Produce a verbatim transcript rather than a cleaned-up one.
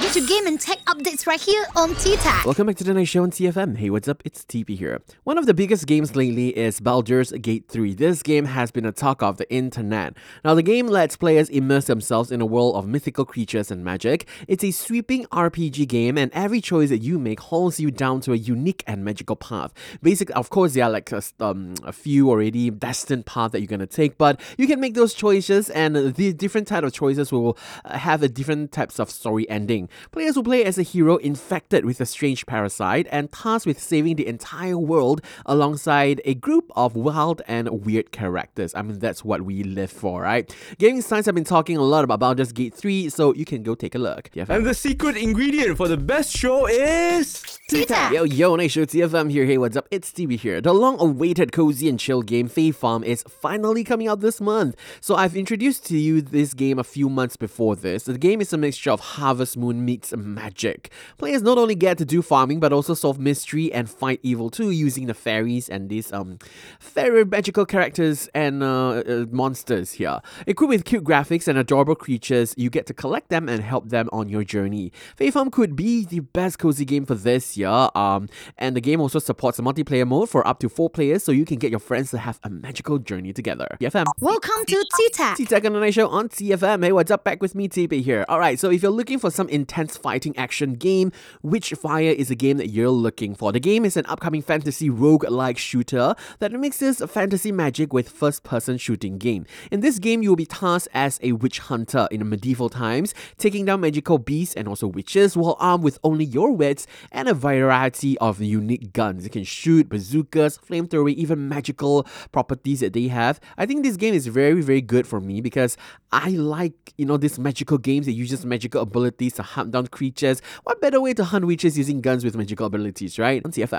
to game and tech updates right here on T-Tech. Welcome back to the night show on T F M. Hey, what's up? It's T P here. One of the biggest games lately is Baldur's Gate three. This game has been a talk of the internet. Now, the game lets players immerse themselves in a world of mythical creatures and magic. It's a sweeping R P G game, and every choice that you make hauls you down to a unique and magical path. Basically, of course, there are like a, um, a few already destined paths that you're going to take, but you can make those choices, and the different type of choices will have a different types of story ending. Players will play as a hero infected with a strange parasite and tasked with saving the entire world alongside a group of wild and weird characters. I mean, that's what we live for, right? Gaming Science have been talking a lot about Baldur's Gate three, so you can go take a look. T F M. And the secret ingredient for the best show is... T-Tech. Yo, yo, nice show, T F M here. Hey, what's up? It's T V here. The long-awaited cozy and chill game Fae Farm is finally coming out this month. So I've introduced to you this game a few months before this. The game is a mixture of Harvest Moon meets magic. Players not only get to do farming, but also solve mystery and fight evil too, using the fairies and these um fairy magical characters and uh, uh, monsters here. Equipped with cute graphics and adorable creatures, you get to collect them and help them on your journey. Fae Farm could be the best cozy game for this year, um, and the game also supports a multiplayer mode for up to four players, so you can get your friends to have a magical journey together. T F M. Welcome to T-Tech. T-Tech on the Night Show on T F M. Hey, what's up? Back with me, T P here. Alright, so if you're looking for some intense fighting action game, Witchfire is a game that you're looking for. The game is an upcoming fantasy rogue-like shooter that mixes fantasy magic with first-person shooting game. In this game, you will be tasked as a witch hunter in medieval times, taking down magical beasts and also witches while armed with only your wits and a variety of unique guns. You can shoot bazookas, flamethrower, even magical properties that they have. I think this game is very, very good for me because I like, you know, these magical games that use just magical abilities to hunt down creatures. What better way to hunt witches using guns with magical abilities, right? On T F M.